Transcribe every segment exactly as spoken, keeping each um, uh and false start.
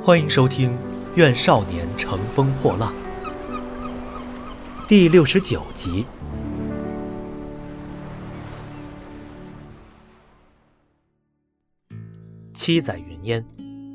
欢迎收听《愿少年乘风破浪》第六十九集。七载云烟，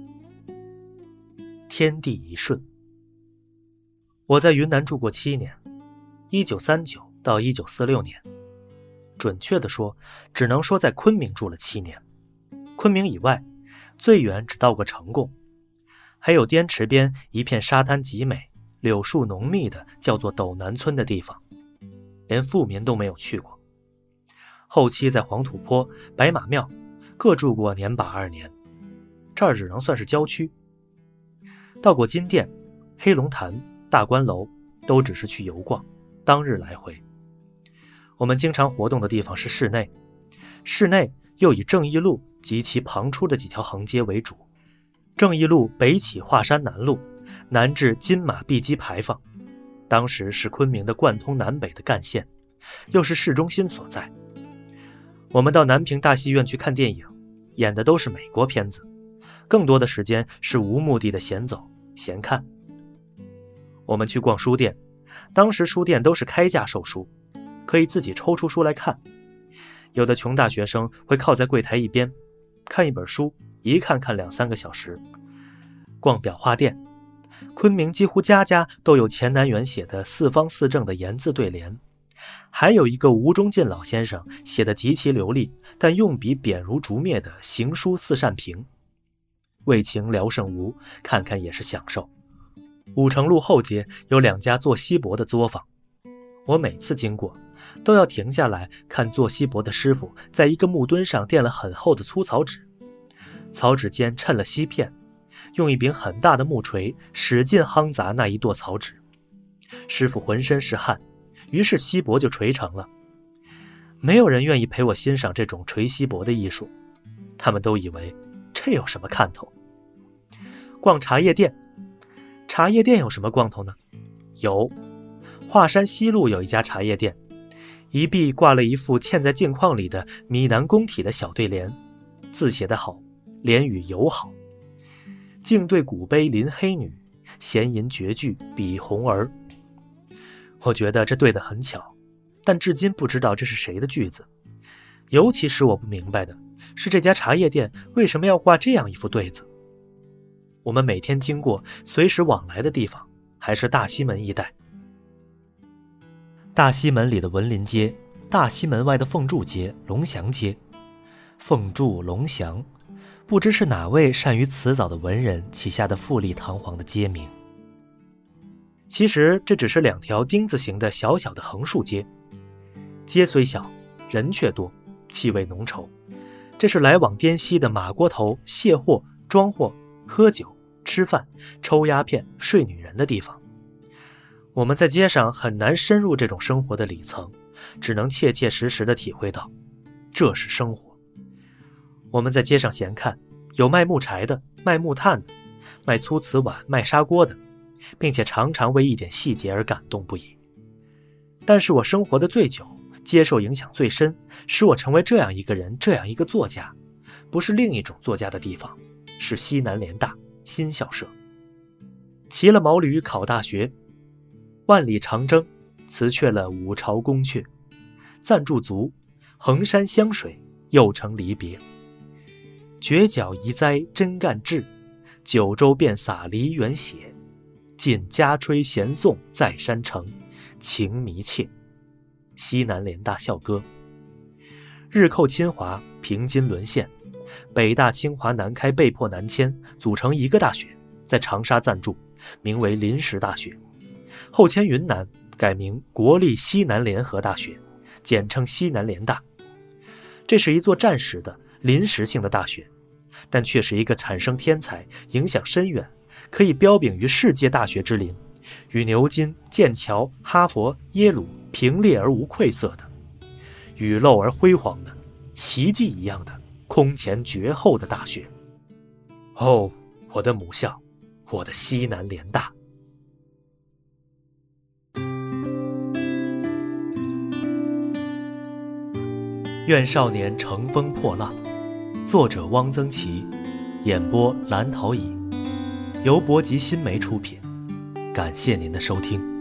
天地一瞬。我在云南住过七年，一九三九到一九四六年，准确地说，只能说在昆明住了七年。昆明以外，最远只到过成贡，还有滇池边一片沙滩极美、柳树浓密的叫做斗南村的地方，连富民都没有去过。后期在黄土坡、白马庙各住过年把二年，这儿只能算是郊区。到过金殿、黑龙潭、大观楼，都只是去游逛，当日来回。我们经常活动的地方是市内，市内又以正义路及其旁出的几条横街为主。正义路北起华山南路，南至金马碧鸡牌坊，当时是昆明的贯通南北的干线，又是市中心所在。我们到南平大戏院去看电影，演的都是美国片子，更多的时间是无目的的闲走闲看。我们去逛书店，当时书店都是开价售书，可以自己抽出书来看。有的穷大学生会靠在柜台一边，看一本书，一看看两三个小时。逛裱画店，昆明几乎家家都有钱南园写的四方四正的言字对联，还有一个吴中进老先生写的极其流利但用笔扁如竹篾的行书四扇屏。为情聊胜吴，看看也是享受。五城路后街有两家做锡箔的作坊，我每次经过都要停下来看做锡箔的师傅在一个木墩上垫了很厚的粗草纸，草纸间衬了锡片，用一柄很大的木锤使劲夯砸那一垛草纸。师傅浑身是汗，于是锡箔就锤成了。没有人愿意陪我欣赏这种锤锡箔的艺术，他们都以为这有什么看头。逛茶叶店，茶叶店有什么逛头呢？有，华山西路有一家茶叶店，一壁挂了一副嵌在镜框里的闽南宫体的小对联，字写得好，联语友好。镜对古碑临黑女，闲吟绝句比红儿。我觉得这对得很巧，但至今不知道这是谁的句子。尤其使我不明白的是，这家茶叶店为什么要挂这样一副对子。我们每天经过随时往来的地方还是大西门一带。大西门里的文林街，大西门外的凤柱街、龙祥街。凤柱、龙祥，不知是哪位善于辞藻的文人起下的富丽堂皇的街名。其实这只是两条丁字形的小小的横竖街，街虽小，人却多，气味浓稠。这是来往滇西的马锅头、卸货、装货、喝酒、吃饭、抽鸦片、睡女人的地方。我们在街上很难深入这种生活的里层，只能切切实实地体会到，这是生活。我们在街上闲看，有卖木柴的，卖木炭的，卖粗瓷碗、卖砂锅的，并且常常为一点细节而感动不已。但是我生活的最久，接受影响最深，使我成为这样一个人，这样一个作家，不是另一种作家的地方，是西南联大新校舍。骑了毛驴考大学，万里长征，辞却了五朝宫阙，暂驻足，衡山湘水，又成离别。绝角移栽真干志，九州遍洒梨园血。尽家吹弦颂在山城，情迷切。西南联大校歌。日寇侵华，平津沦陷，北大、清华、南开被迫南迁，组成一个大学，在长沙暂住，名为临时大学。后迁云南，改名国立西南联合大学，简称西南联大。这是一座暂时的临时性的大学，但却是一个产生天才、影响深远，可以标炳于世界大学之林，与牛津、剑桥、哈佛、耶鲁平列而无愧色的，雨漏而辉煌的，奇迹一样的，空前绝后的大学。哦，我的母校，我的西南联大。愿少年乘风破浪，作者汪曾祺，演播蓝陶乙。 由博吉新媒出品，感谢您的收听。